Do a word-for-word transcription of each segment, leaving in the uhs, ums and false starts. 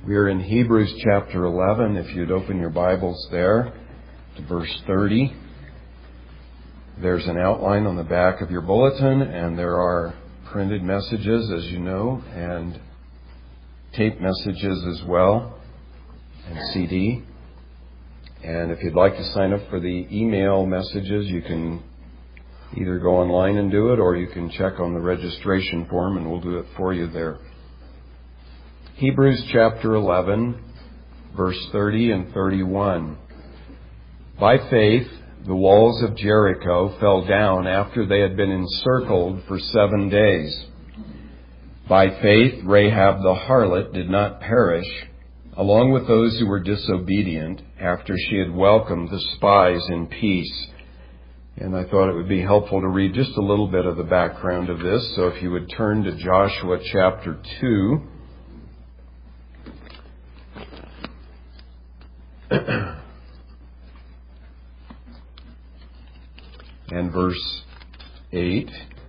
We are in Hebrews chapter eleven. If you'd open your Bibles there to verse thirty. There's an outline on the back of your bulletin, and there are printed messages, as you know, and tape messages as well, and C D. And if you'd like to sign up for the email messages, you can either go online and do it, or you can check on the registration form, and we'll do it for you there. Hebrews chapter eleven, verse thirty and thirty-one. By faith, the walls of Jericho fell down after they had been encircled for seven days. By faith, Rahab the harlot did not perish, along with those who were disobedient, after she had welcomed the spies in peace. And I thought it would be helpful to read just a little bit of the background of this. So if you would turn to Joshua chapter two. And verse eight.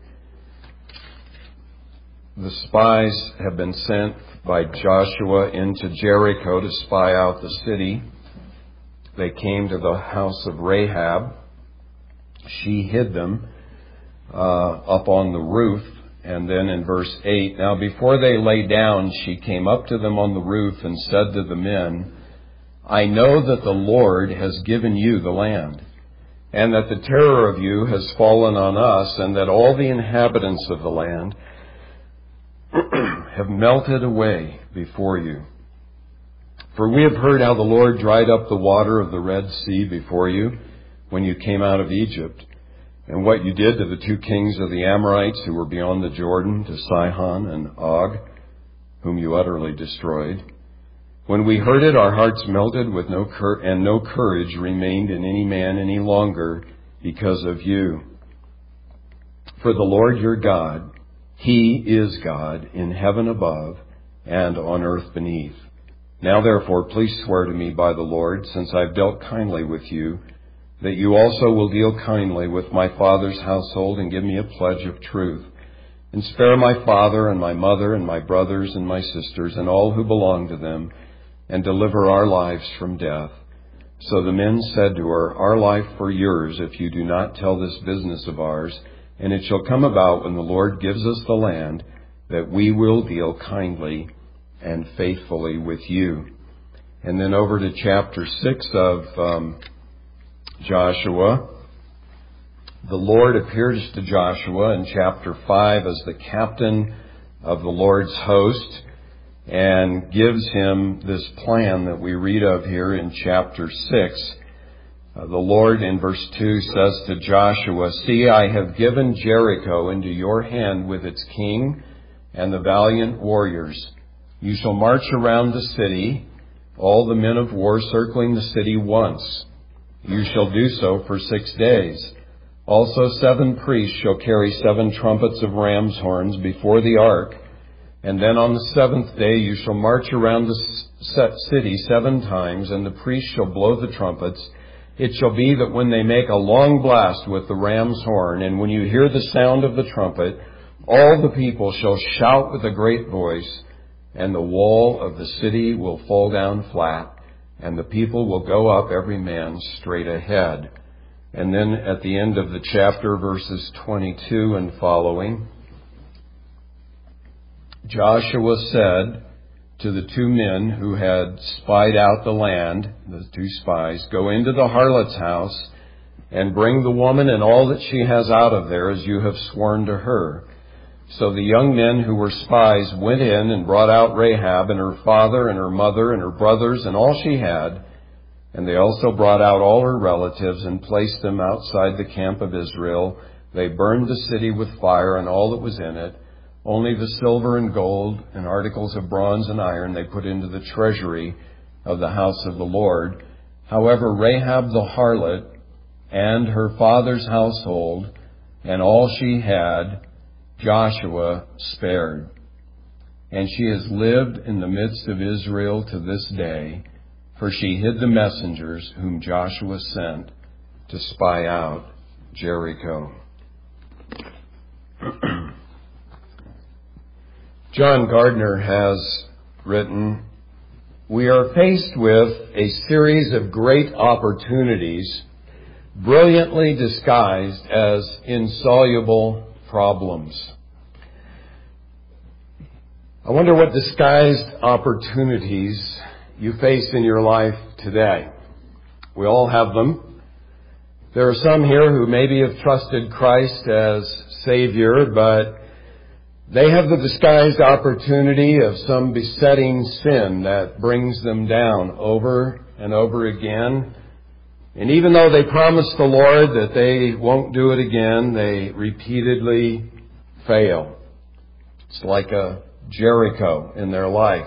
The spies have been sent by Joshua into Jericho to spy out the city. They came to the house of Rahab. She hid them uh, up on the roof. And then in verse eight, now before they lay down, she came up to them on the roof and said to the men, I know that the Lord has given you the land, and that the terror of you has fallen on us, and that all the inhabitants of the land have melted away before you. For we have heard how the Lord dried up the water of the Red Sea before you when you came out of Egypt, and what you did to the two kings of the Amorites who were beyond the Jordan, to Sihon and Og, whom you utterly destroyed. When we heard it, our hearts melted with no cur- and no courage remained in any man any longer because of you. For the Lord your God, He is God in heaven above and on earth beneath. Now therefore, please swear to me by the Lord, since I've dealt kindly with you, that you also will deal kindly with my father's household and give me a pledge of truth. And spare my father and my mother and my brothers and my sisters and all who belong to them, and deliver our lives from death. So the men said to her, Our life for yours, if you do not tell this business of ours. And it shall come about when the Lord gives us the land, that we will deal kindly and faithfully with you. And then over to chapter six of um, Joshua. The Lord appears to Joshua in chapter five as the captain of the Lord's host, and gives him this plan that we read of here in chapter six. Uh, the Lord in verse two says to Joshua, See, I have given Jericho into your hand with its king and the valiant warriors. You shall march around the city, all the men of war circling the city once. You shall do so for six days. Also seven priests shall carry seven trumpets of ram's horns before the ark. And then on the seventh day you shall march around the city seven times, and the priests shall blow the trumpets. It shall be that when they make a long blast with the ram's horn, and when you hear the sound of the trumpet, all the people shall shout with a great voice, and the wall of the city will fall down flat, and the people will go up every man straight ahead. And then at the end of the chapter, verses twenty-two and following, Joshua said to the two men who had spied out the land, the two spies, Go into the harlot's house and bring the woman and all that she has out of there, as you have sworn to her. So the young men who were spies went in and brought out Rahab and her father and her mother and her brothers and all she had. And they also brought out all her relatives and placed them outside the camp of Israel. They burned the city with fire and all that was in it. Only the silver and gold and articles of bronze and iron they put into the treasury of the house of the Lord. However, Rahab the harlot and her father's household and all she had, Joshua spared. And she has lived in the midst of Israel to this day, for she hid the messengers whom Joshua sent to spy out Jericho. John Gardner has written we are faced with a series of great opportunities brilliantly disguised as insoluble problems. I wonder what disguised opportunities you face in your life today. We all have them. There are some here who maybe have trusted Christ as Savior, but they have the disguised opportunity of some besetting sin that brings them down over and over again. And even though they promise the Lord that they won't do it again, they repeatedly fail. It's like a Jericho in their life.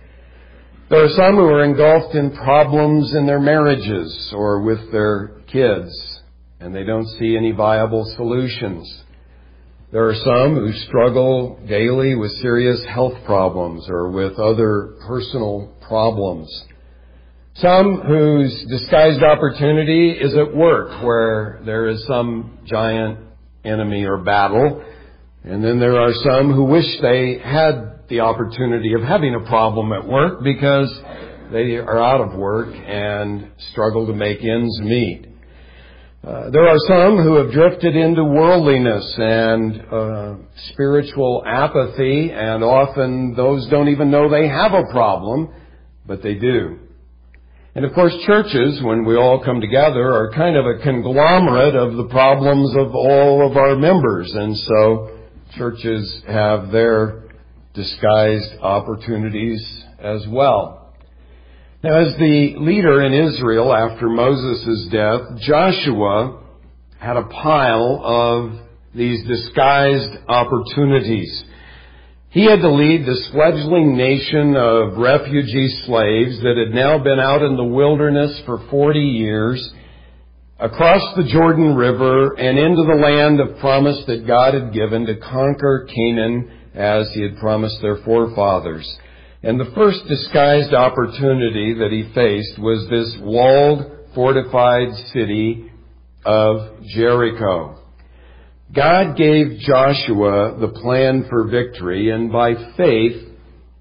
There are some who are engulfed in problems in their marriages or with their kids, and they don't see any viable solutions. There are some who struggle daily with serious health problems or with other personal problems. Some whose disguised opportunity is at work, where there is some giant enemy or battle. And then there are some who wish they had the opportunity of having a problem at work because they are out of work and struggle to make ends meet. Uh, there are some who have drifted into worldliness and uh, spiritual apathy, and often those don't even know they have a problem, but they do. And of course, churches, when we all come together, are kind of a conglomerate of the problems of all of our members. And so churches have their disguised opportunities as well. Now, as the leader in Israel after Moses' death, Joshua had a pile of these disguised opportunities. He had to lead this fledgling nation of refugee slaves that had now been out in the wilderness for forty years, across the Jordan River and into the land of promise that God had given to conquer Canaan as He had promised their forefathers. And the first disguised opportunity that he faced was this walled, fortified city of Jericho. God gave Joshua the plan for victory, and by faith,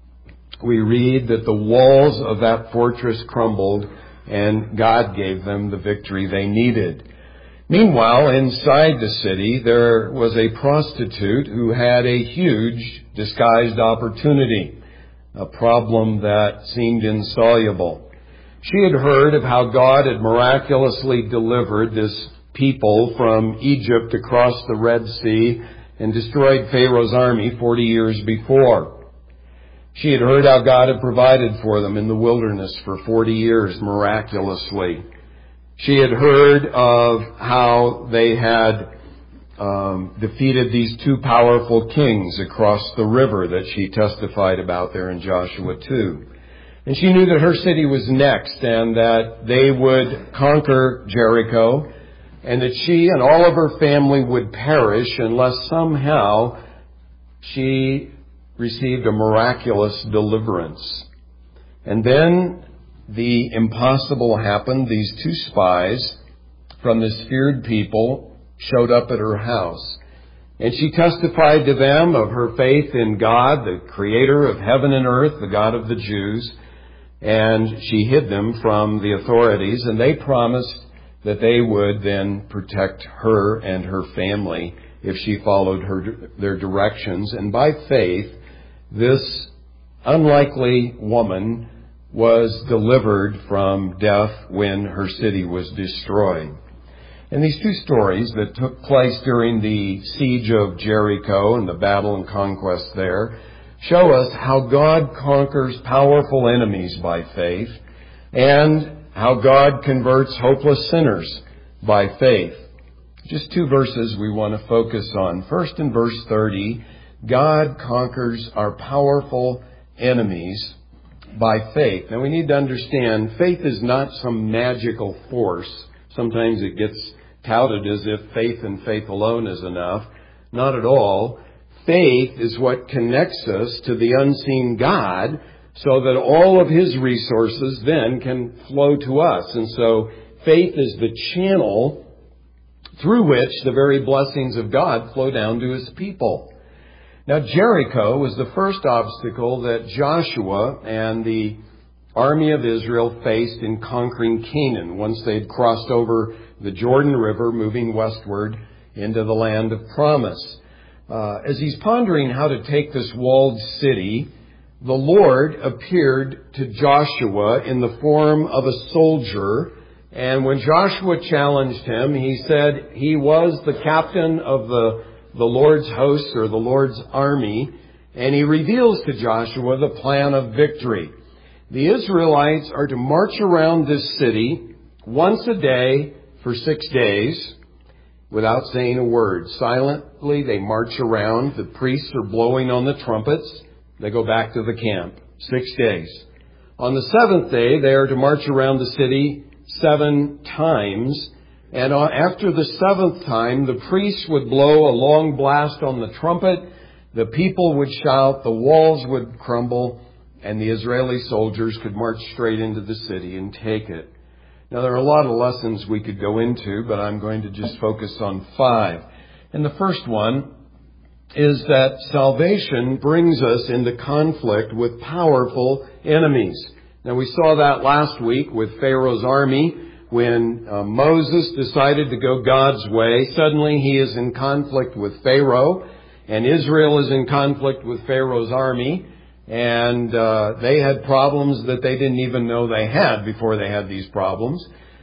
we read that the walls of that fortress crumbled, and God gave them the victory they needed. Meanwhile, inside the city, there was a prostitute who had a huge disguised opportunity. A problem that seemed insoluble. She had heard of how God had miraculously delivered this people from Egypt across the Red Sea and destroyed Pharaoh's army forty years before. She had heard how God had provided for them in the wilderness for forty years miraculously. She had heard of how they had Um, defeated these two powerful kings across the river that she testified about there in Joshua two. And she knew that her city was next and that they would conquer Jericho and that she and all of her family would perish unless somehow she received a miraculous deliverance. And then the impossible happened. These two spies from this feared people showed up at her house. And she testified to them of her faith in God, the creator of heaven and earth, the God of the Jews. And she hid them from the authorities, and they promised that they would then protect her and her family if she followed her, their directions. And by faith, this unlikely woman was delivered from death when her city was destroyed. And these two stories that took place during the siege of Jericho and the battle and conquest there show us how God conquers powerful enemies by faith and how God converts hopeless sinners by faith. Just two verses we want to focus on. First, in verse thirty, God conquers our powerful enemies by faith. Now we need to understand, faith is not some magical force. Sometimes it gets touted as if faith and faith alone is enough. Not at all. Faith is what connects us to the unseen God so that all of His resources then can flow to us. And so faith is the channel through which the very blessings of God flow down to His people. Now, Jericho was the first obstacle that Joshua and the army of Israel faced in conquering Canaan once they had crossed over the Jordan River, moving westward into the land of promise. Uh, as he's pondering how to take this walled city, the Lord appeared to Joshua in the form of a soldier. And when Joshua challenged him, he said he was the captain of the, the Lord's host, or the Lord's army. And he reveals to Joshua the plan of victory. The Israelites are to march around this city once a day for six days without saying a word. Silently, they march around. The priests are blowing on the trumpets. They go back to the camp. Six days. On the seventh day, they are to march around the city seven times. And after the seventh time, the priests would blow a long blast on the trumpet. The people would shout, the walls would crumble, and the Israeli soldiers could march straight into the city and take it. Now, there are a lot of lessons we could go into, but I'm going to just focus on five. And the first one is that salvation brings us into conflict with powerful enemies. Now, we saw that last week with Pharaoh's army. When uh, Moses decided to go God's way, suddenly he is in conflict with Pharaoh, and Israel is in conflict with Pharaoh's army. And uh, they had problems that they didn't even know they had before they had these problems.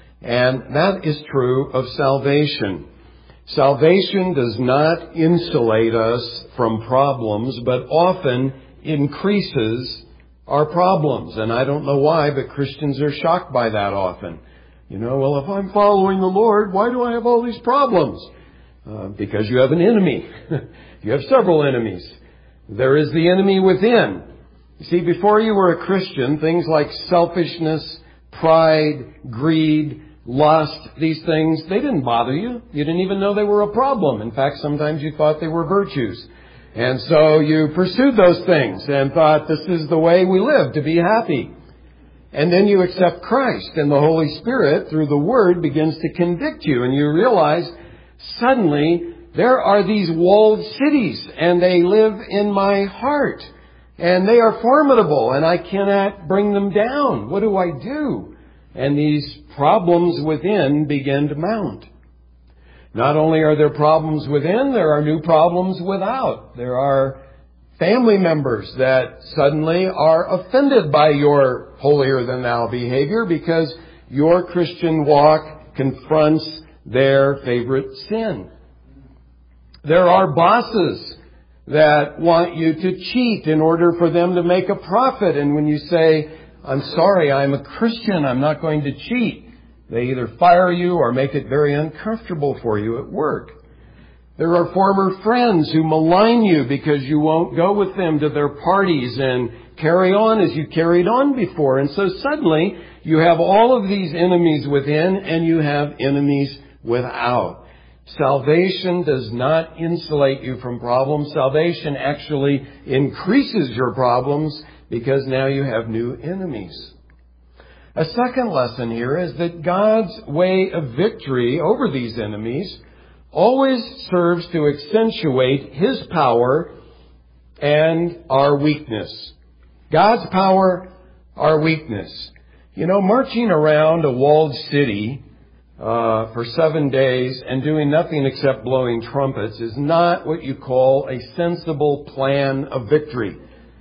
And that is true of salvation. Salvation does not insulate us from problems, but often increases our problems. And I don't know why, but Christians are shocked by that often. You know, well, if I'm following the Lord, why do I have all these problems? Uh, because you have an enemy. You have several enemies. There is the enemy within. You see, before you were a Christian, things like selfishness, pride, greed, lust, these things, they didn't bother you. You didn't even know they were a problem. In fact, sometimes you thought they were virtues. And so you pursued those things and thought, this is the way we live, to be happy. And then you accept Christ, and the Holy Spirit, through the Word, begins to convict you. And you realize, suddenly, there are these walled cities, and they live in my heart. And they are formidable, and I cannot bring them down. What do I do? And these problems within begin to mount. Not only are there problems within, there are new problems without. There are family members that suddenly are offended by your holier-than-thou behavior because your Christian walk confronts their favorite sin. There are bosses that want you to cheat in order for them to make a profit. And when you say, I'm sorry, I'm a Christian, I'm not going to cheat, they either fire you or make it very uncomfortable for you at work. There are former friends who malign you because you won't go with them to their parties and carry on as you carried on before. And so suddenly you have all of these enemies within and you have enemies without. Salvation does not insulate you from problems. Salvation actually increases your problems because now you have new enemies. A second lesson here is that God's way of victory over these enemies always serves to accentuate His power and our weakness. God's power, our weakness. You know, marching around a walled city Uh, for seven days and doing nothing except blowing trumpets is not what you call a sensible plan of victory.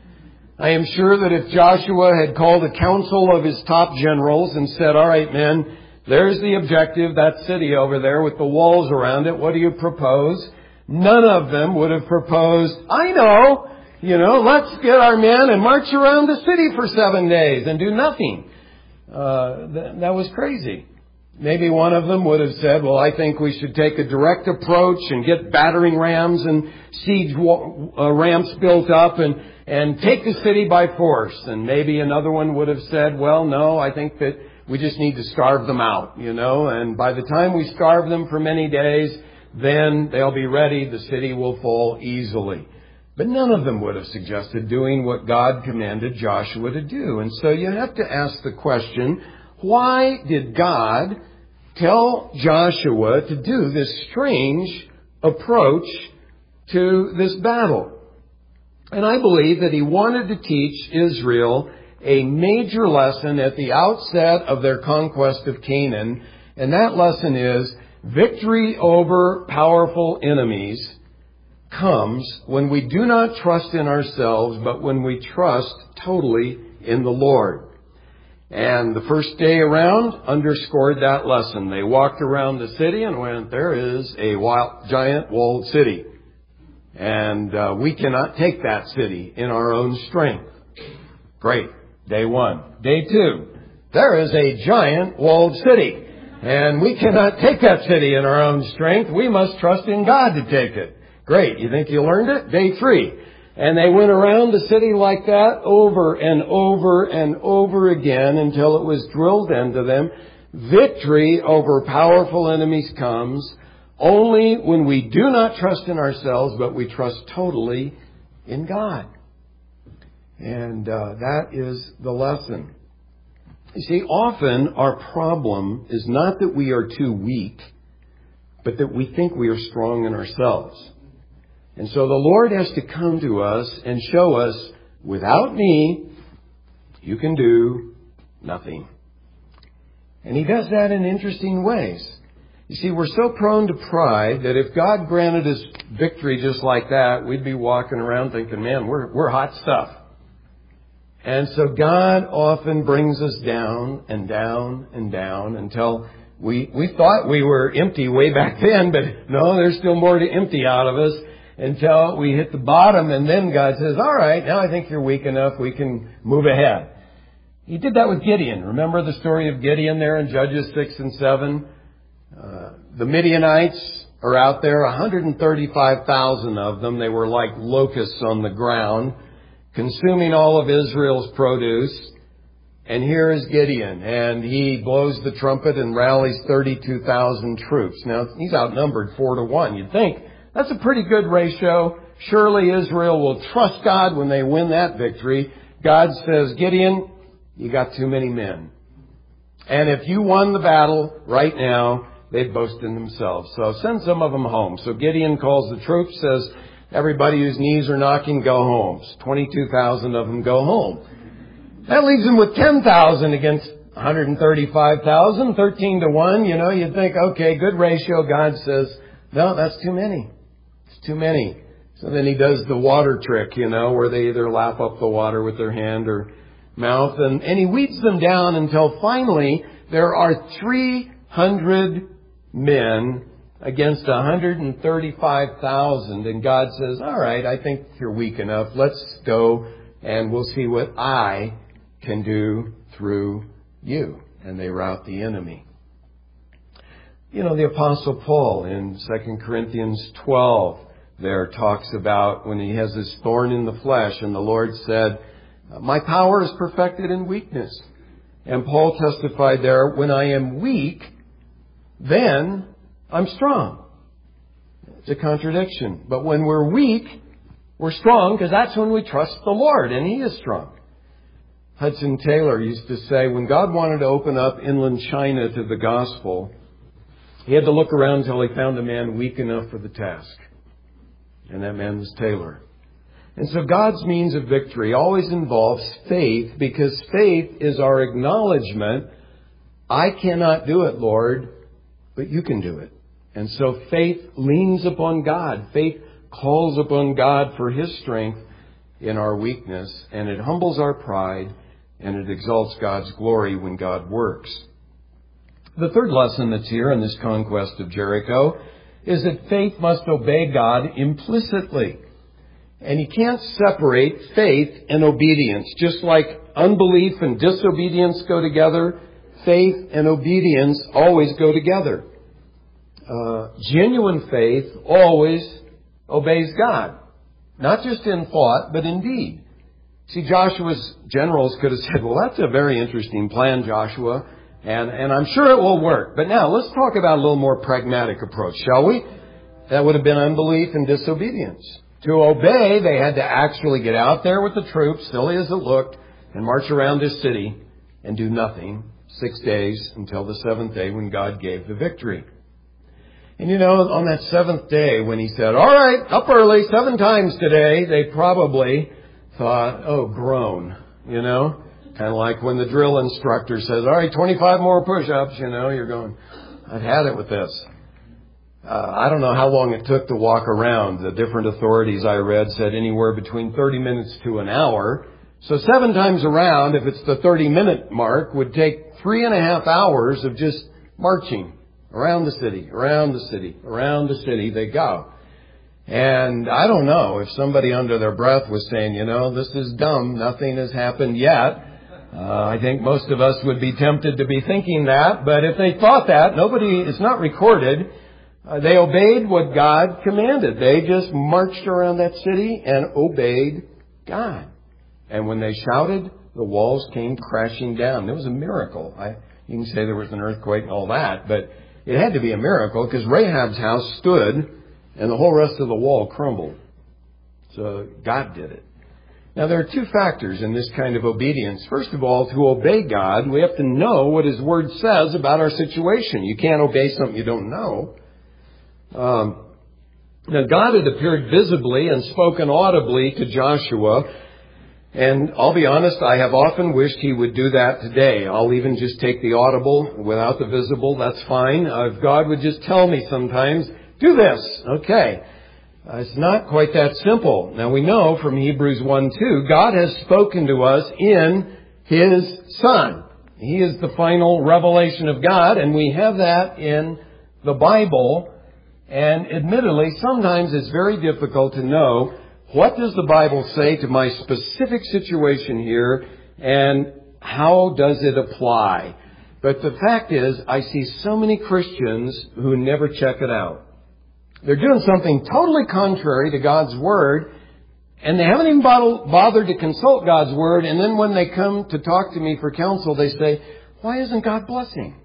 I am sure that if Joshua had called a council of his top generals and said, all right, men, there's the objective, that city over there with the walls around it, what do you propose? None of them would have proposed, I know, you know, let's get our men and march around the city for seven days and do nothing. Uh, th- that was crazy. Maybe one of them would have said, well, I think we should take a direct approach and get battering rams and siege wa- uh, ramps built up and, and take the city by force. And maybe another one would have said, well, no, I think that we just need to starve them out, you know, and by the time we starve them for many days, then they'll be ready. The city will fall easily. But none of them would have suggested doing what God commanded Joshua to do. And so you have to ask the question, why did God tell Joshua to do this strange approach to this battle? And I believe that He wanted to teach Israel a major lesson at the outset of their conquest of Canaan. And that lesson is victory over powerful enemies comes when we do not trust in ourselves, but when we trust totally in the Lord. And the first day around underscored that lesson. They walked around the city and went, there is a wild, giant walled city. And uh, we cannot take that city in our own strength. Great. Day one. Day two. There is a giant walled city. And we cannot take that city in our own strength. We must trust in God to take it. Great. You think you learned it? Day three. And they went around the city like that over and over and over again until it was drilled into them. Victory over powerful enemies comes only when we do not trust in ourselves, but we trust totally in God. And uh, that is the lesson. You see, often our problem is not that we are too weak, but that we think we are strong in ourselves. And so the Lord has to come to us and show us, without me, you can do nothing. And He does that in interesting ways. You see, we're so prone to pride that if God granted us victory just like that, we'd be walking around thinking, man, we're, we're hot stuff. And so God often brings us down and down and down until we, we thought we were empty way back then, but no, there's still more to empty out of us. Until we hit the bottom, and then God says, all right, now I think you're weak enough, we can move ahead. He did that with Gideon. Remember the story of Gideon there in Judges six and seven? Uh, the Midianites are out there, one hundred thirty-five thousand of them. They were like locusts on the ground, consuming all of Israel's produce. And here is Gideon, and he blows the trumpet and rallies thirty-two thousand troops. Now, he's outnumbered four to one. You'd think, that's a pretty good ratio. Surely Israel will trust God when they win that victory. God says, Gideon, you got too many men. And if you won the battle right now, they'd boast in themselves. So send some of them home. So Gideon calls the troops, says, everybody whose knees are knocking, go home. twenty-two thousand of them go home. That leaves them with ten thousand against one hundred thirty-five thousand, thirteen to one. You know, you'd think, okay, good ratio. God says, no, that's too many. Too many. So then He does the water trick, you know, where they either lap up the water with their hand or mouth. And, and He weeds them down until finally there are three hundred men against one hundred thirty-five thousand. And God says, all right, I think you're weak enough. Let's go and we'll see what I can do through you. And they rout the enemy. You know, the Apostle Paul in Second Corinthians twelve there talks about when he has this thorn in the flesh, and the Lord said, my power is perfected in weakness. And Paul testified there, when I am weak, then I'm strong. It's a contradiction. But when we're weak, we're strong, because that's when we trust the Lord, and He is strong. Hudson Taylor used to say, when God wanted to open up inland China to the gospel, He had to look around until He found a man weak enough for the task. And that man was Taylor. And so God's means of victory always involves faith, because faith is our acknowledgement, I cannot do it, Lord, but you can do it. And so faith leans upon God. Faith calls upon God for His strength in our weakness, and it humbles our pride, and it exalts God's glory when God works. The third lesson that's here in this conquest of Jericho is that faith must obey God implicitly. And you can't separate faith and obedience. Just like unbelief and disobedience go together, faith and obedience always go together. Uh, genuine faith always obeys God. Not just in thought, but in deed. See, Joshua's generals could have said, well, that's a very interesting plan, Joshua. And, and I'm sure it will work. But now let's talk about a little more pragmatic approach, shall we? That would have been unbelief and disobedience. To obey, they had to actually get out there with the troops, silly as it looked, and march around this city and do nothing six days until the seventh day when God gave the victory. And you know, on that seventh day when He said, all right, up early, seven times today, they probably thought, oh, groan, you know. Kind of like when the drill instructor says, all right, twenty-five more push-ups, you know, you're going, I've had it with this. Uh, I don't know how long it took to walk around. The different authorities I read said anywhere between thirty minutes to an hour. So seven times around, if it's the thirty-minute mark, would take three and a half hours of just marching around the city, around the city, around the city they go. And I don't know if somebody under their breath was saying, you know, this is dumb, nothing has happened yet. Uh, I think most of us would be tempted to be thinking that, but if they thought that, nobody, it's not recorded. Uh, they obeyed what God commanded. They just marched around that city and obeyed God. And when they shouted, the walls came crashing down. It was a miracle. I, you can say there was an earthquake and all that, but it had to be a miracle because Rahab's house stood and the whole rest of the wall crumbled. So God did it. Now, there are two factors in this kind of obedience. First of all, to obey God, we have to know what His Word says about our situation. You can't obey something you don't know. Um, now, God had appeared visibly and spoken audibly to Joshua. And I'll be honest, I have often wished He would do that today. I'll even just take the audible without the visible. That's fine. Uh, if God would just tell me sometimes, do this. Okay. Uh, it's not quite that simple. Now we know from Hebrews one two, God has spoken to us in His Son. He is the final revelation of God, and we have that in the Bible. And admittedly, sometimes it's very difficult to know what does the Bible say to my specific situation here, and how does it apply? But the fact is, I see so many Christians who never check it out. They're doing something totally contrary to God's Word, and they haven't even bothered to consult God's Word, and then when they come to talk to me for counsel, they say, why isn't God blessing?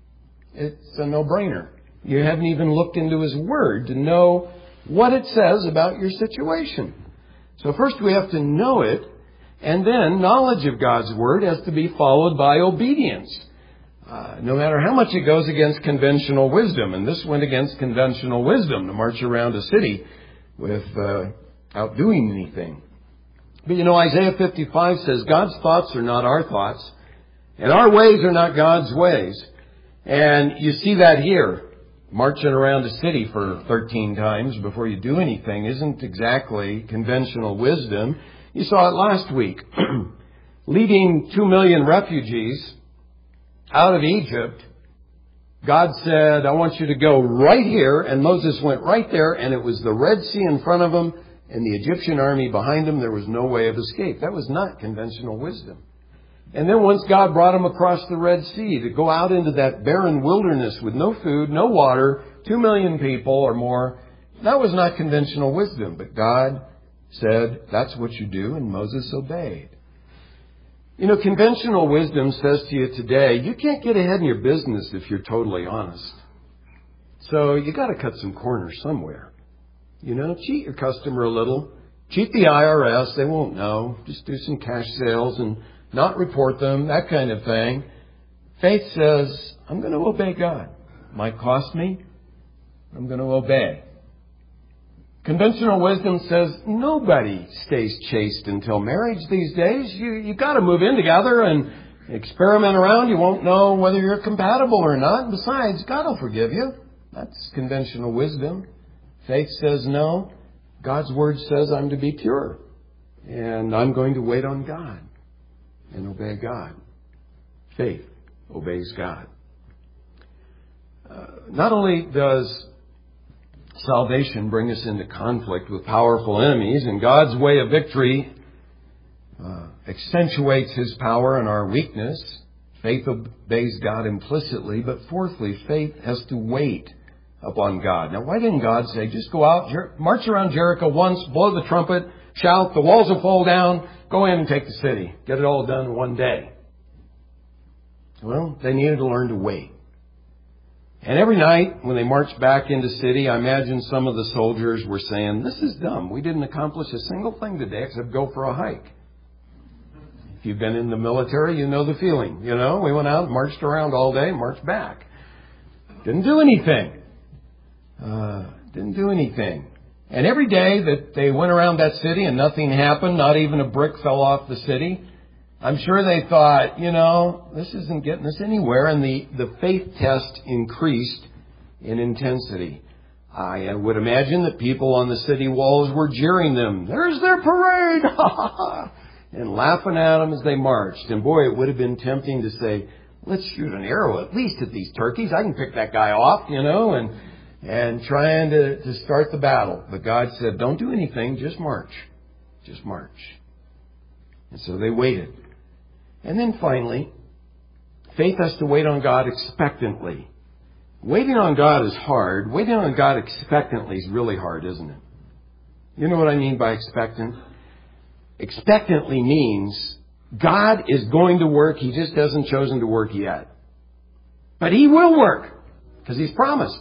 It's a no-brainer. You haven't even looked into His Word to know what it says about your situation. So first we have to know it, and then knowledge of God's Word has to be followed by obedience. Uh, no matter how much it goes against conventional wisdom, and this went against conventional wisdom to march around a city without uh, doing anything. But you know, Isaiah fifty-five says God's thoughts are not our thoughts, and our ways are not God's ways. And you see that here. Marching around a city for thirteen times before you do anything isn't exactly conventional wisdom. You saw it last week. Leading two million refugees out of Egypt, God said, I want you to go right here. And Moses went right there, and it was the Red Sea in front of him and the Egyptian army behind him. There was no way of escape. That was not conventional wisdom. And then once God brought him across the Red Sea to go out into that barren wilderness with no food, no water, two million people or more, that was not conventional wisdom. But God said, that's what you do, and Moses obeyed. You know, conventional wisdom says to you today, you can't get ahead in your business if you're totally honest. So you got to cut some corners somewhere. You know, cheat your customer a little. Cheat the I R S. They won't know. Just do some cash sales and not report them, that kind of thing. Faith says, I'm going to obey God. Might cost me. I'm going to obey. Conventional wisdom says nobody stays chaste until marriage these days. You you got to move in together and experiment around. You won't know whether you're compatible or not. And besides, God will forgive you. That's conventional wisdom. Faith says no. God's Word says I'm to be pure. And I'm going to wait on God and obey God. Faith obeys God. Uh, not only does salvation bring us into conflict with powerful enemies, and God's way of victory uh, accentuates His power in our weakness. Faith obeys God implicitly, but fourthly, faith has to wait upon God. Now, why didn't God say, just go out, Jer- march around Jericho once, blow the trumpet, shout, the walls will fall down, go in and take the city. Get it all done in one day. Well, they needed to learn to wait. And every night when they marched back into the city, I imagine some of the soldiers were saying, this is dumb. We didn't accomplish a single thing today except go for a hike. If you've been in the military, you know the feeling. You know, we went out, marched around all day, marched back. Didn't do anything. Uh, didn't do anything. And every day that they went around that city and nothing happened, not even a brick fell off the city, I'm sure they thought, you know, this isn't getting us anywhere. And the, the faith test increased in intensity. I would imagine that people on the city walls were jeering them. There's their parade! And laughing at them as they marched. And boy, it would have been tempting to say, let's shoot an arrow at least at these turkeys. I can pick that guy off, you know, and and trying to, to start the battle. But God said, don't do anything, just march. Just march. And so they waited. And then finally, faith has to wait on God expectantly. Waiting on God is hard. Waiting on God expectantly is really hard, isn't it? You know what I mean by expectant? Expectantly means God is going to work. He just hasn't chosen to work yet. But He will work because He's promised.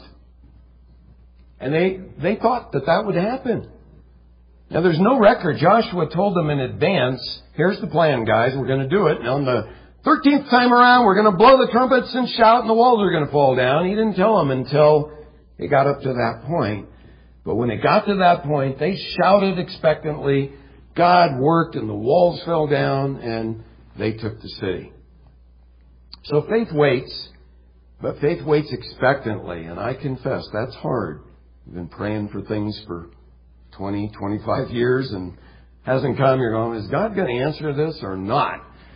And they, they thought that that would happen. Now, there's no record. Joshua told them in advance, here's the plan, guys. We're going to do it. And on the thirteenth time around, we're going to blow the trumpets and shout, and the walls are going to fall down. He didn't tell them until it got up to that point. But when it got to that point, they shouted expectantly. God worked, and the walls fell down, and they took the city. So faith waits, but faith waits expectantly. And I confess, that's hard. I've been praying for things for twenty, twenty-five years, and hasn't come. You're going, is God going to answer this or not?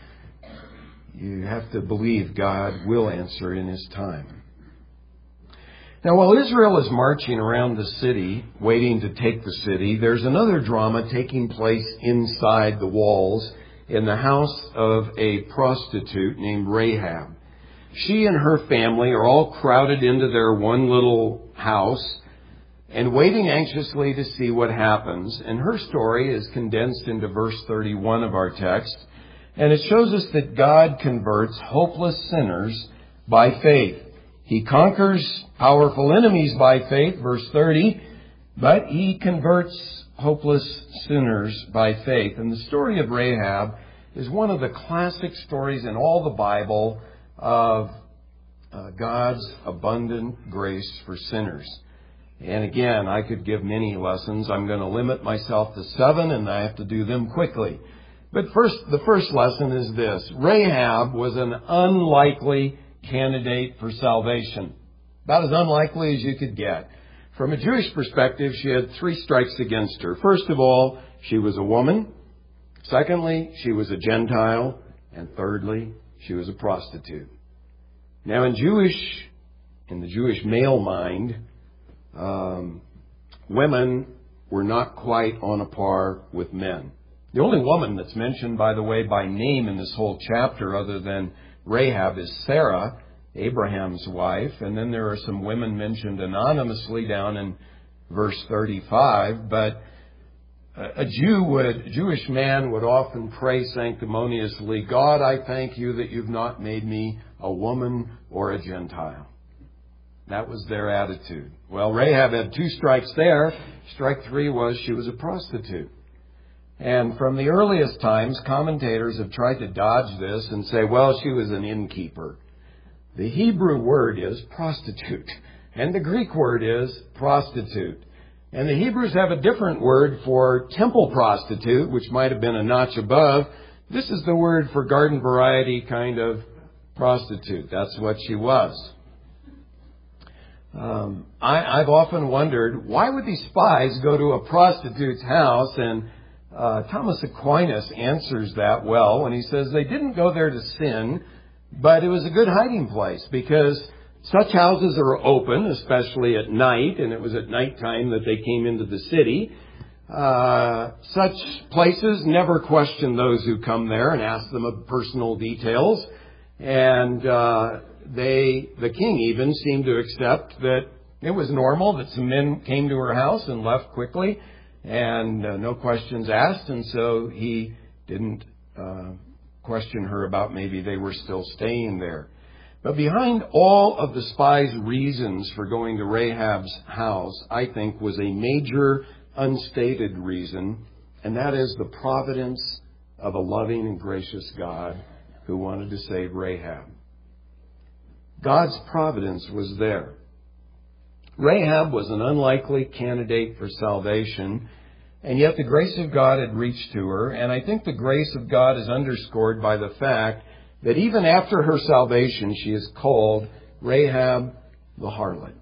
You have to believe God will answer in His time. Now, while Israel is marching around the city, waiting to take the city, there's another drama taking place inside the walls in the house of a prostitute named Rahab. She and her family are all crowded into their one little house and waiting anxiously to see what happens. And her story is condensed into verse thirty-one of our text. And it shows us that God converts hopeless sinners by faith. He conquers powerful enemies by faith, verse thirty, but He converts hopeless sinners by faith. And the story of Rahab is one of the classic stories in all the Bible of uh, God's abundant grace for sinners. And again, I could give many lessons. I'm going to limit myself to seven, and I have to do them quickly. But first, the first lesson is this. Rahab was an unlikely candidate for salvation. About as unlikely as you could get. From a Jewish perspective, she had three strikes against her. First of all, she was a woman. Secondly, she was a Gentile. And thirdly, she was a prostitute. Now, in Jewish, in the Jewish male mind, um, women were not quite on a par with men. The only woman that's mentioned, by the way, by name in this whole chapter other than Rahab is Sarah, Abraham's wife. And then there are some women mentioned anonymously down in verse thirty-five. But a Jew would, a Jewish man would often pray sanctimoniously, God, I thank you that you've not made me a woman or a Gentile. That was their attitude. Well, Rahab had two strikes there. Strike three was she was a prostitute. And from the earliest times, commentators have tried to dodge this and say, well, she was an innkeeper. The Hebrew word is prostitute, and the Greek word is prostitute. And the Hebrews have a different word for temple prostitute, which might have been a notch above. This is the word for garden variety kind of prostitute. That's what she was. Um, I, I've often wondered, why would these spies go to a prostitute's house? And uh, Thomas Aquinas answers that well when he says they didn't go there to sin, but it was a good hiding place because such houses are open, especially at night, and it was at nighttime that they came into the city. Uh, such places never question those who come there and ask them of personal details. And uh, they, the king even seemed to accept that it was normal that some men came to her house and left quickly, and uh, no questions asked, and so he didn't uh, question her about maybe they were still staying there. But behind all of the spies' reasons for going to Rahab's house, I think, was a major unstated reason, and that is the providence of a loving and gracious God who wanted to save Rahab. God's providence was there. Rahab was an unlikely candidate for salvation, And yet the grace of God had reached to her, and I think the grace of God is underscored by the fact that even after her salvation, she is called Rahab the harlot.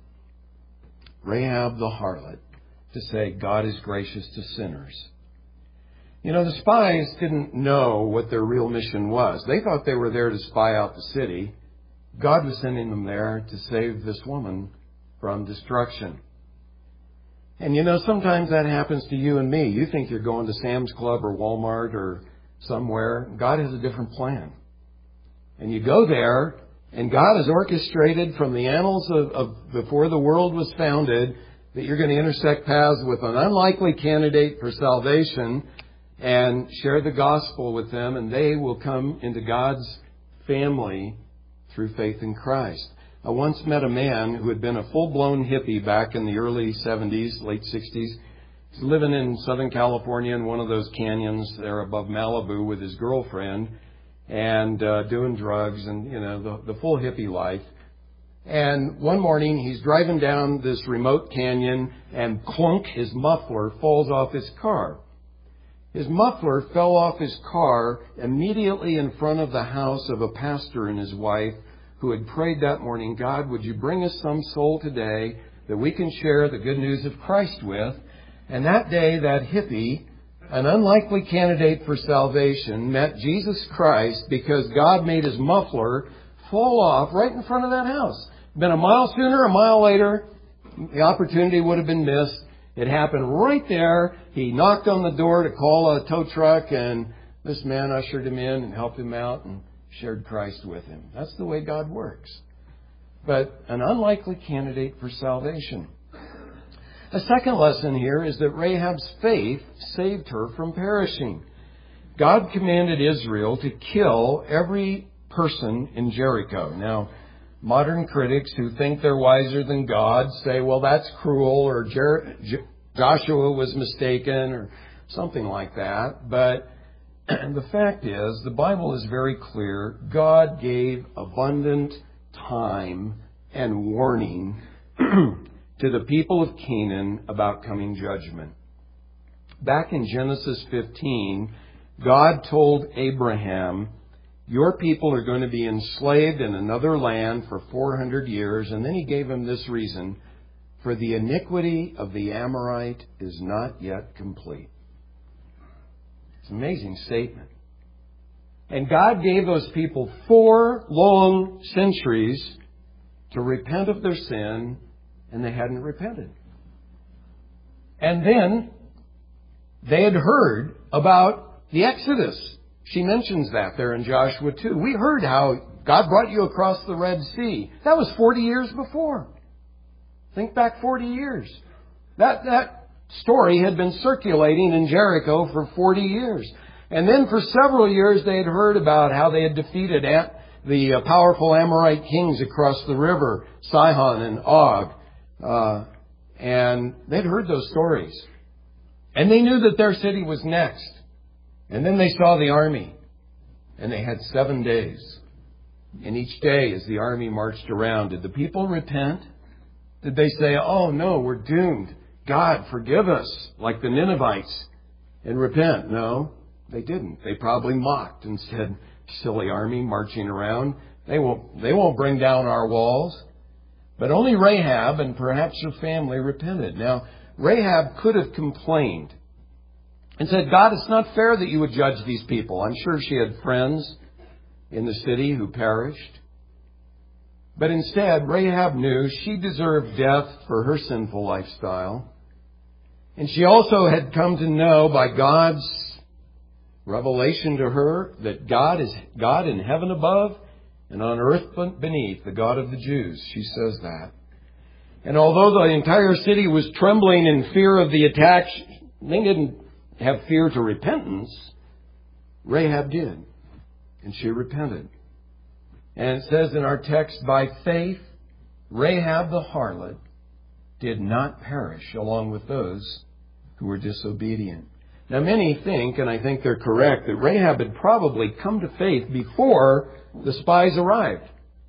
Rahab the harlot, to say God is gracious to sinners. You know, the spies didn't know what their real mission was. They thought they were there to spy out the city. God was sending them there to save this woman from destruction. And you know, sometimes that happens to you and me. You think you're going to Sam's Club or Walmart or somewhere. God has a different plan. And you go there, and God has orchestrated from the annals of, of before the world was founded that you're going to intersect paths with an unlikely candidate for salvation and share the gospel with them, and they will come into God's family through faith in Christ. I once met a man who had been a full-blown hippie back in the early seventies, late sixties. He's living in Southern California in one of those canyons there above Malibu with his girlfriend and uh, doing drugs and, you know, the, the full hippie life. And one morning he's driving down this remote canyon and clunk, his muffler falls off his car. His muffler fell off his car immediately in front of the house of a pastor and his wife who had prayed that morning, God, would you bring us some soul today that we can share the good news of Christ with? And that day, that hippie, an unlikely candidate for salvation, met Jesus Christ because God made his muffler fall off right in front of that house. Been a mile sooner, a mile later, the opportunity would have been missed. It happened right there. He knocked on the door to call a tow truck, and this man ushered him in and helped him out and shared Christ with him. That's the way God works. But an unlikely candidate for salvation. A second lesson here is that Rahab's faith saved her from perishing. God commanded Israel to kill every person in Jericho. Now, modern critics who think they're wiser than God say, well, that's cruel, or Jer- J- Joshua was mistaken, or something like that. But the fact is, the Bible is very clear. God gave abundant time and warning to the people of Canaan about coming judgment. Back in Genesis fifteen, God told Abraham, your people are going to be enslaved in another land for four hundred years. And then he gave him this reason, for the iniquity of the Amorite is not yet complete. It's an amazing statement. And God gave those people four long centuries to repent of their sin, and they hadn't repented. And then they had heard about the Exodus. She mentions that there in Joshua two. We heard how God brought you across the Red Sea. That was forty years before. Think back forty years. That, that story had been circulating in Jericho for forty years. And then for several years they had heard about how they had defeated the powerful Amorite kings across the river, Sihon and Og. Uh, and they'd heard those stories. And they knew that their city was next. And then they saw the army. And they had seven days. And each day as the army marched around, did the people repent? Did they say, oh no, we're doomed. God, forgive us, like the Ninevites, and repent? No, they didn't. They probably mocked and said, silly army marching around. They won't, they won't bring down our walls. But only Rahab and perhaps her family repented. Now, Rahab could have complained and said, God, it's not fair that you would judge these people. I'm sure she had friends in the city who perished. But instead, Rahab knew she deserved death for her sinful lifestyle. And she also had come to know by God's revelation to her that God is God in heaven above and on earth beneath, the God of the Jews. She says that. And although the entire city was trembling in fear of the attack, they didn't have fear to repentance. Rahab did. And she repented. And it says in our text, by faith, Rahab the harlot did not perish along with those who were disobedient. Now many think, and I think they're correct, that Rahab had probably come to faith before the spies arrived.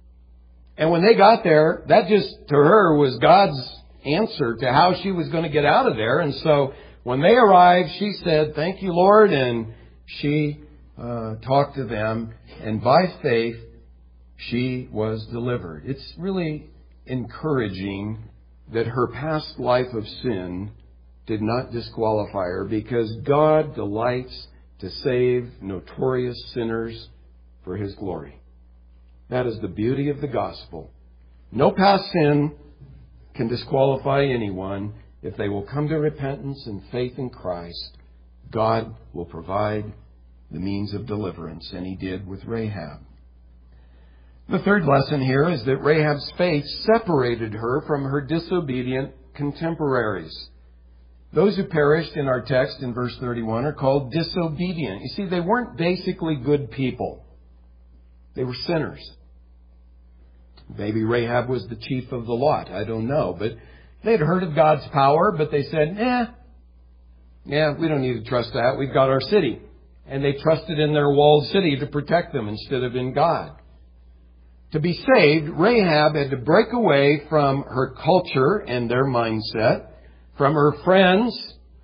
And when they got there, that just to her was God's answer to how she was going to get out of there. And so when they arrived, she said, "Thank you, Lord," and she uh, talked to them, and by faith, she was delivered. It's really encouraging that her past life of sin did not disqualify her, because God delights to save notorious sinners for His glory. That is the beauty of the gospel. No past sin can disqualify anyone. If they will come to repentance and faith in Christ, God will provide the means of deliverance, and He did with Rahab. The third lesson here is that Rahab's faith separated her from her disobedient contemporaries. Those who perished in our text in verse thirty-one are called disobedient. You see, they weren't basically good people. They were sinners. Maybe Rahab was the chief of the lot. I don't know. But they'd heard of God's power, but they said, eh, yeah, we don't need to trust that. We've got our city. And they trusted in their walled city to protect them instead of in God. To be saved, Rahab had to break away from her culture and their mindset, from her friends,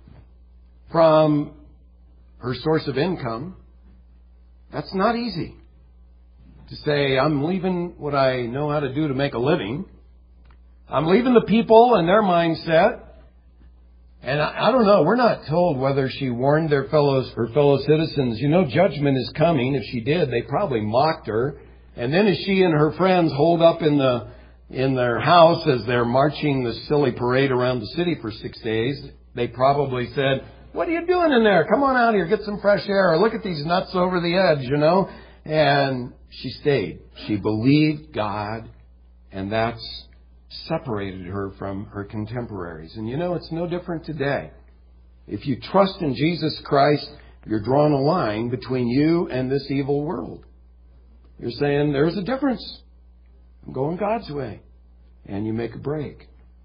from her source of income. That's not easy. To say, I'm leaving what I know how to do to make a living. I'm leaving the people and their mindset. And I, I don't know, we're not told whether she warned their fellows, her fellow citizens, you know, judgment is coming. If she did, they probably mocked her. And then as she and her friends holed up in the in their house as they're marching the silly parade around the city for six days, they probably said, "What are you doing in there? Come on out here, get some fresh air. Look at these nuts over the edge, you know." And she stayed. She believed God, and that's separated her from her contemporaries. And you know, it's no different today. If you trust in Jesus Christ, you're drawing a line between you and this evil world. You're saying, there's a difference. I'm going God's way. And you make a break.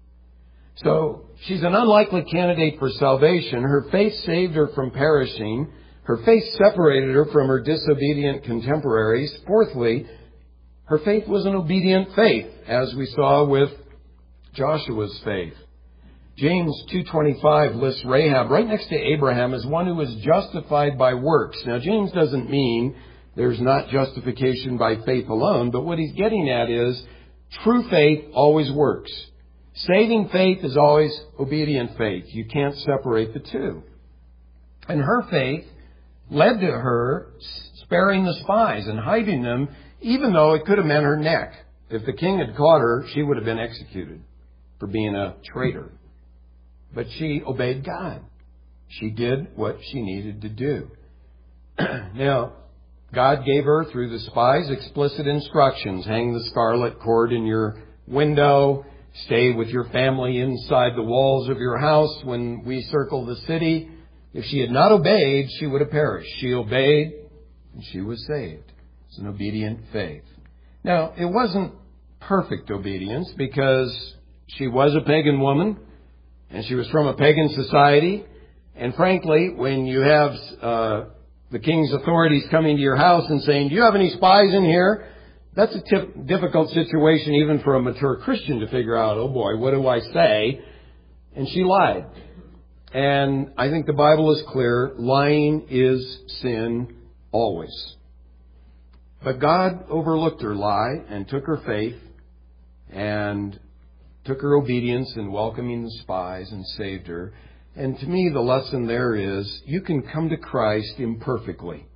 So, she's an unlikely candidate for salvation. Her faith saved her from perishing. Her faith separated her from her disobedient contemporaries. Fourthly, her faith was an obedient faith, as we saw with Joshua's faith. James two twenty-five lists Rahab right next to Abraham as one who was justified by works. Now, James doesn't mean there's not justification by faith alone, but what he's getting at is true faith always works. Saving faith is always obedient faith. You can't separate the two. And her faith led to her sparing the spies and hiding them, even though it could have meant her neck. If the king had caught her, she would have been executed for being a traitor. But she obeyed God. She did what she needed to do. Now, God gave her, through the spies, explicit instructions. Hang the scarlet cord in your window. Stay with your family inside the walls of your house when we circle the city. If she had not obeyed, she would have perished. She obeyed, and she was saved. It's an obedient faith. Now, it wasn't perfect obedience, because she was a pagan woman, and she was from a pagan society. And frankly, when you have uh, the king's authorities coming to your house and saying, "Do you have any spies in here?" That's a tip, difficult situation even for a mature Christian to figure out, oh boy, what do I say? And she lied. And I think the Bible is clear. Lying is sin always. But God overlooked her lie and took her faith and took her obedience in welcoming the spies and saved her. And to me, the lesson there is, you can come to Christ imperfectly.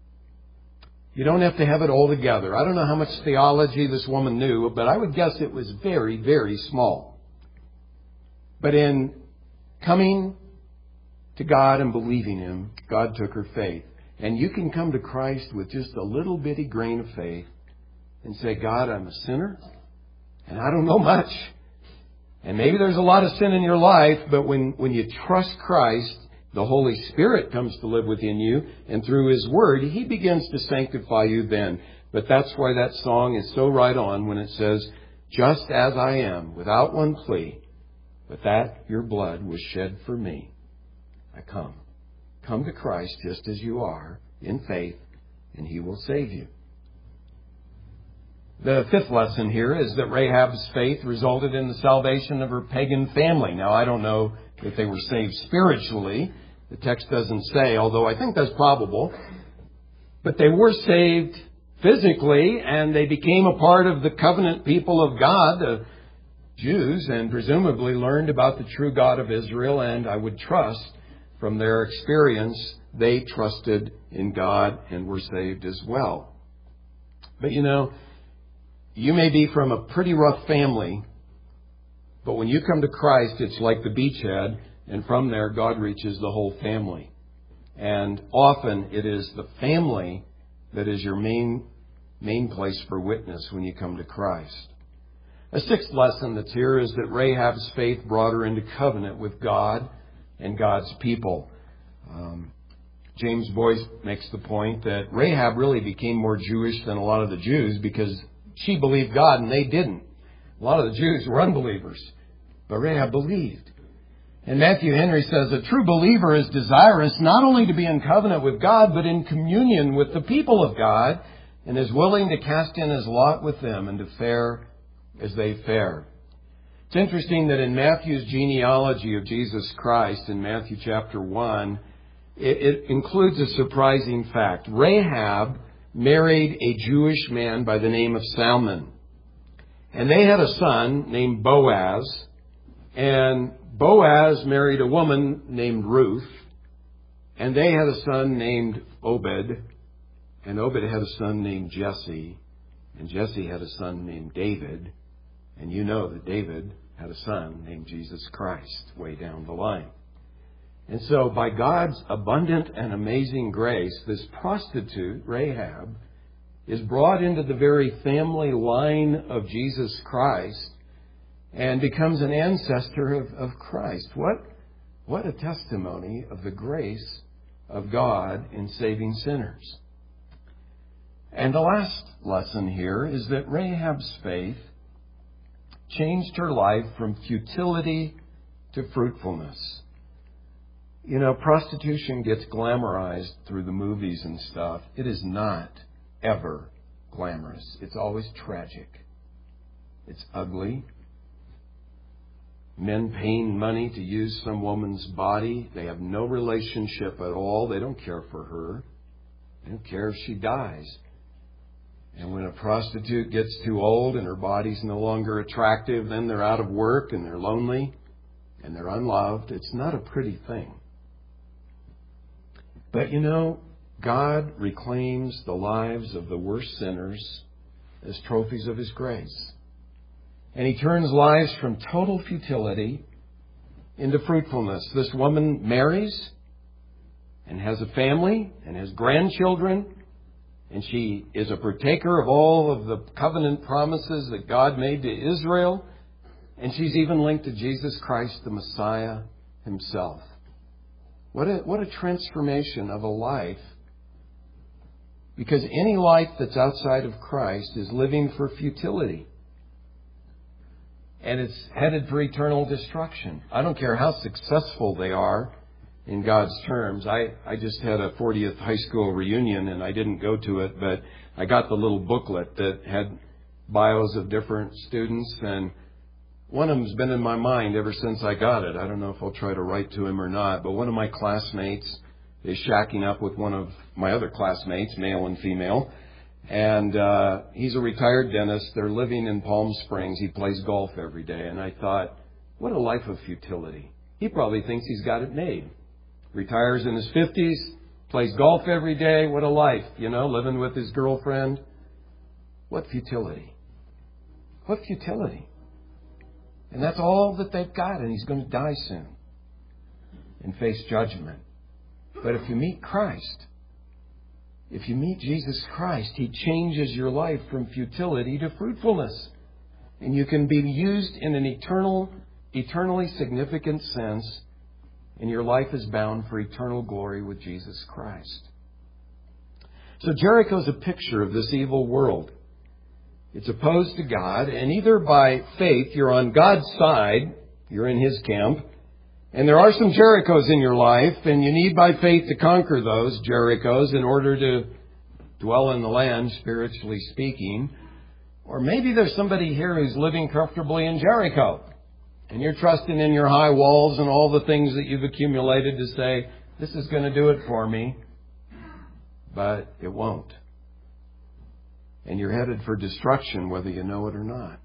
You don't have to have it all together. I don't know how much theology this woman knew, but I would guess it was very, very small. But in coming to God and believing Him, God took her faith. And you can come to Christ with just a little bitty grain of faith and say, "God, I'm a sinner, and I don't know much. And maybe there's a lot of sin in your life, but when, when you trust Christ, the Holy Spirit comes to live within you, and through His Word, He begins to sanctify you then." But that's why that song is so right on when it says, "Just as I am, without one plea, but that your blood was shed for me, I come." Come to Christ just as you are, in faith, and He will save you. The fifth lesson here is that Rahab's faith resulted in the salvation of her pagan family. Now, I don't know that they were saved spiritually. The text doesn't say, although I think that's probable. But they were saved physically, and they became a part of the covenant people of God, the Jews, and presumably learned about the true God of Israel. And I would trust, from their experience, they trusted in God and were saved as well. But you know, you may be from a pretty rough family, but when you come to Christ, it's like the beachhead, and from there, God reaches the whole family. And often it is the family that is your main main place for witness when you come to Christ. A sixth lesson that's here is that Rahab's faith brought her into covenant with God and God's people. Um, James Boyce makes the point that Rahab really became more Jewish than a lot of the Jews because she believed God and they didn't. A lot of the Jews were unbelievers, but Rahab believed. And Matthew Henry says, a true believer is desirous not only to be in covenant with God, but in communion with the people of God, and is willing to cast in his lot with them and to fare as they fare. It's interesting that in Matthew's genealogy of Jesus Christ, in Matthew chapter one, it, it includes a surprising fact. Rahab married a Jewish man by the name of Salmon. And they had a son named Boaz, and Boaz married a woman named Ruth, and they had a son named Obed, and Obed had a son named Jesse, and Jesse had a son named David, and you know that David had a son named Jesus Christ way down the line. And so by God's abundant and amazing grace, this prostitute, Rahab, is brought into the very family line of Jesus Christ and becomes an ancestor of, of Christ. What, what a testimony of the grace of God in saving sinners. And the last lesson here is that Rahab's faith changed her life from futility to fruitfulness. You know, prostitution gets glamorized through the movies and stuff. It is not ever glamorous. It's always tragic. It's ugly. Men paying money to use some woman's body. They have no relationship at all. They don't care for her. They don't care if she dies. And when a prostitute gets too old and her body's no longer attractive, then they're out of work and they're lonely and they're unloved. It's not a pretty thing. But you know, God reclaims the lives of the worst sinners as trophies of His grace. And He turns lives from total futility into fruitfulness. This woman marries and has a family and has grandchildren, and she is a partaker of all of the covenant promises that God made to Israel, and she's even linked to Jesus Christ, the Messiah Himself. What a, what a transformation of a life. Because any life that's outside of Christ is living for futility. And it's headed for eternal destruction. I don't care how successful they are in God's terms. I, I just had a fortieth high school reunion and I didn't go to it, but I got the little booklet that had bios of different students, and one of them's been in my mind ever since I got it. I don't know if I'll try to write to him or not, but one of my classmates is shacking up with one of my other classmates, male and female. And uh, he's a retired dentist. They're living in Palm Springs. He plays golf every day. And I thought, what a life of futility. He probably thinks he's got it made. Retires in his fifties, plays golf every day. What a life, you know, living with his girlfriend. What futility. What futility. And that's all that they've got. And he's going to die soon and face judgment. But if you meet Christ, if you meet Jesus Christ, He changes your life from futility to fruitfulness. And you can be used in an eternal, eternally significant sense, and your life is bound for eternal glory with Jesus Christ. So Jericho's a picture of this evil world. It's opposed to God, and either by faith you're on God's side, you're in His camp, and there are some Jerichos in your life, and you need by faith to conquer those Jerichos in order to dwell in the land, spiritually speaking. Or maybe there's somebody here who's living comfortably in Jericho. And you're trusting in your high walls and all the things that you've accumulated to say, this is going to do it for me. But it won't. And you're headed for destruction whether you know it or not.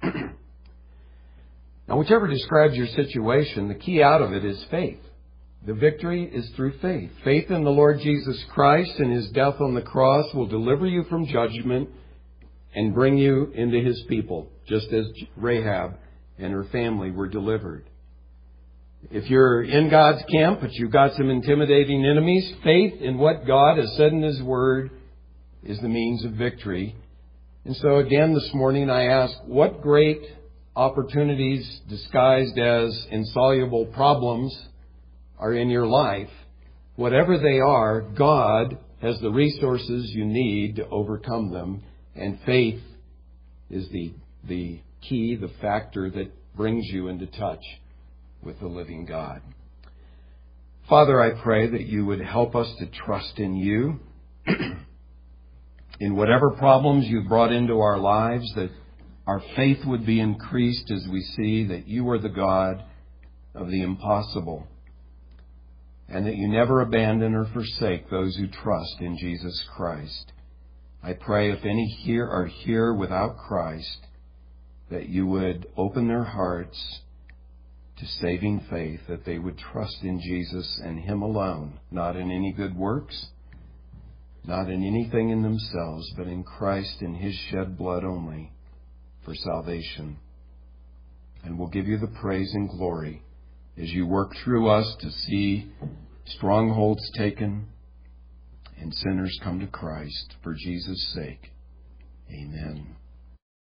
Now, whichever describes your situation, the key out of it is faith. The victory is through faith. Faith in the Lord Jesus Christ and His death on the cross will deliver you from judgment and bring you into His people, just as Rahab and her family were delivered. If you're in God's camp, but you've got some intimidating enemies, faith in what God has said in His Word is the means of victory. And so again this morning I ask, what great opportunities disguised as insoluble problems are in your life? Whatever they are, God has the resources you need to overcome them. And faith is the, the key, the factor that brings you into touch with the living God. Father, I pray that you would help us to trust in you. In whatever problems you've brought into our lives, that our faith would be increased as we see that you are the God of the impossible, and that you never abandon or forsake those who trust in Jesus Christ. I pray if any here are here without Christ, that you would open their hearts to saving faith, that they would trust in Jesus and Him alone, not in any good works, not in anything in themselves, but in Christ and His shed blood only for salvation. And we'll give you the praise and glory as you work through us to see strongholds taken and sinners come to Christ for Jesus' sake. Amen.